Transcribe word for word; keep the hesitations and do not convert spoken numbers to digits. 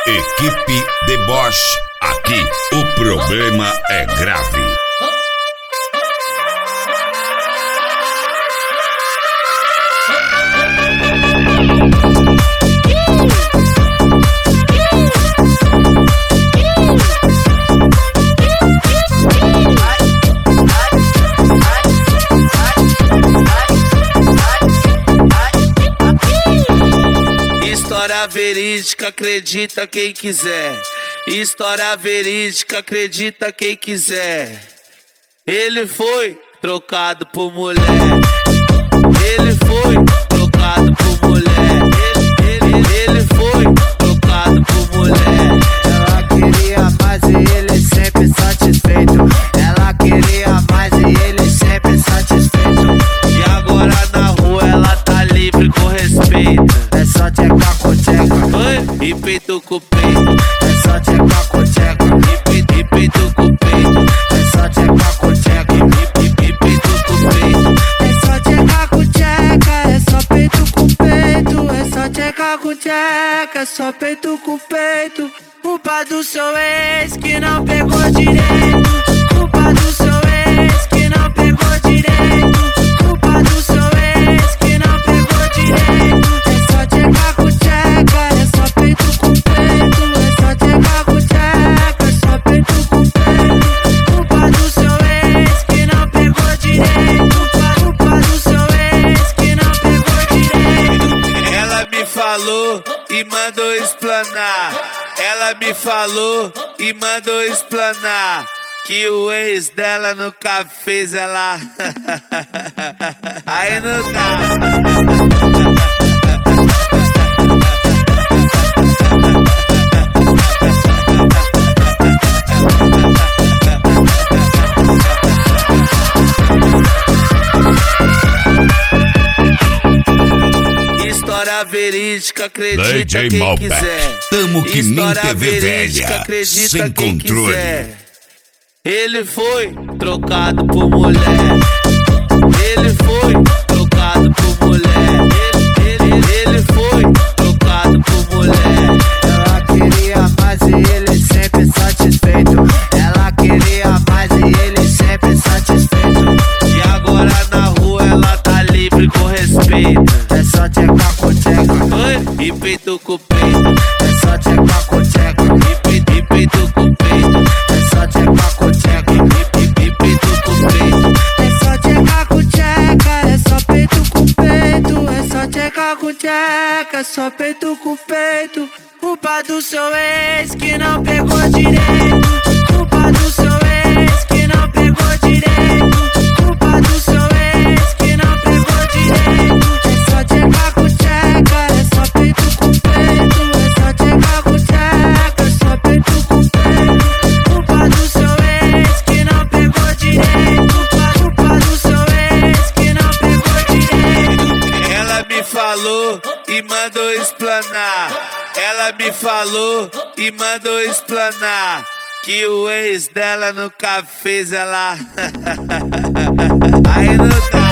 Equipe Deboche, aqui o problema é grave. História verídica, acredita quem quiser. História verídica, acredita quem quiser. Ele foi trocado por mulher. Ele foi trocado por mulher. Ele, ele, ele foi trocado por mulher. Ela queria mais e ele sempre satisfeito. Ela queria mais e ele sempre satisfeito. E agora na rua ela tá livre com respeito. É só tchecar com tcheca. Oi? E peito com peito. É só tchecar com tcheca. E peito, e peito com peito. É só tchecar com tcheca. E, e, e peito com peito. É só tchecar com tcheca. É só peito com peito. É só tchecar com tcheca. É só peito com peito. Culpa do seu ex que não pegou direito. Culpa do seu ex que não pegou direito. Culpa do seu ex que não pegou direito. É só tchecar com tcheca. É só peito com peito. É só tchecar com tcheca. É só peito com peito. Culpa do seu ex que não pegou direito. Culpa do seu ex que não pegou direito. Ela me falou e mandou explanar. Ela me falou e mandou explanar que o ex dela nunca fez ela. Aí não dá. História verídica, acredita D J quem Malbec. quiser. Tamo que nem História T V verídica, velha, acredita sem quem controle. quiser. Ele foi trocado por mulher. Ele foi trocado por mulher. Ele, ele, ele foi trocado por mulher. Ela queria mais e ele sempre satisfeito. Ela queria mais e ele sempre satisfeito. E agora na rua ela tá livre com respeito. É só tchecar com tcheca. Oi? E peito com peito. É só tchecar com tcheca. E peito, e peito com peito. É só tchecar com tcheca. E, e, e peito com peito. É só tchecar com tcheca. É só peito com peito. É só tchecar com tcheca. É só peito com peito. Culpa do seu ex que não pegou direito. Culpa do seu ex que não pegou direito. Culpa do seu ex que não pegou direito. É só tchecar com tcheca. É só peito com peito. É só tchecar com tcheca. É só peito com peito. Culpa do seu ex que não pegou direito. Culpa do seu ex que não pegou direito. Ela me falou e mandou explanar. Ela me falou e mandou explanar que o ex dela nunca fez ela. Aí não dá.